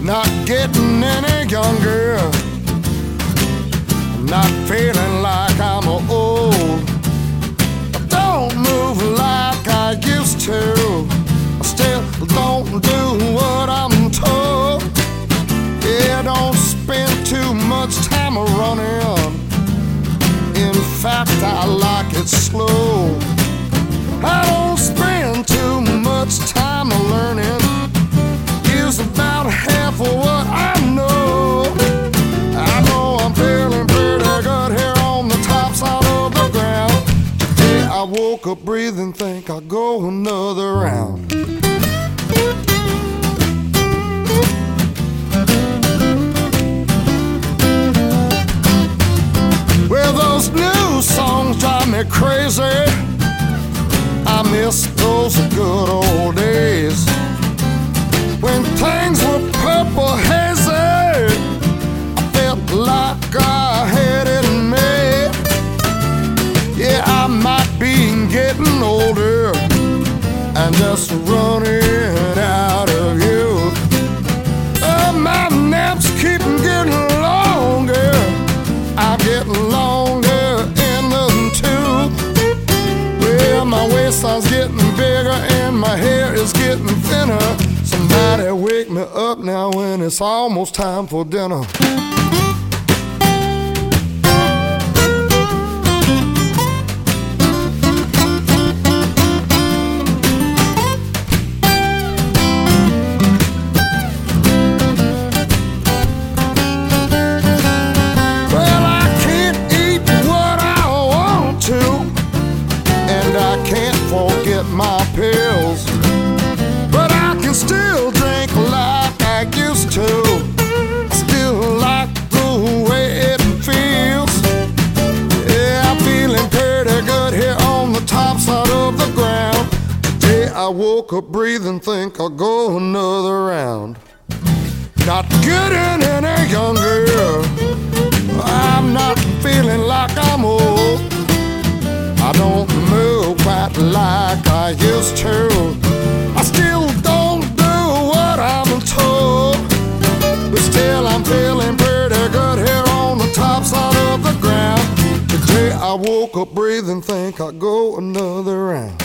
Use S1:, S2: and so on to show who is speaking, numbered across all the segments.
S1: not getting any younger, not feeling like I'm old. I don't move like I used to, I still don't do what I'm told. Yeah, don't spend too much time running, in fact I like it slow. I don't spend too much time learning, use about half of what I know. I know I'm feeling pretty good here on the top side of the ground. Today I woke up breathing, think I'll go another round. Well, those new songs drive me crazy, I miss those good old days when things were purple hazy. I felt like I had it made. Yeah, I might be getting older and just running out of youth. Oh, my naps keep getting longer, I'm getting longer in the tooth. Well, my waistline's getting bigger and my hair is getting thinner. Somebody wake me up now when it's almost time for dinner. Well, I can't eat what I want to, and I can't forget my pills, but I can still drink like I used to, still like the way it feels. Yeah, I'm feeling pretty good here on the top side of the ground. Today I woke up breathing, think I'll go another round. Not getting any younger, I'm not feeling like I'm old. I don't move quite like I used to, I still don't do what I'm told. But still I'm feeling pretty good here on the top side of the ground. Today I woke up breathing, think I'll go another round.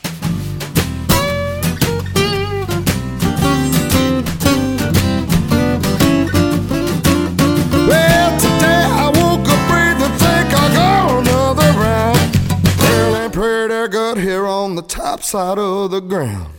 S1: Well, today I woke up breathing, think I'll go another round. Feeling pretty good here on the top side of the ground.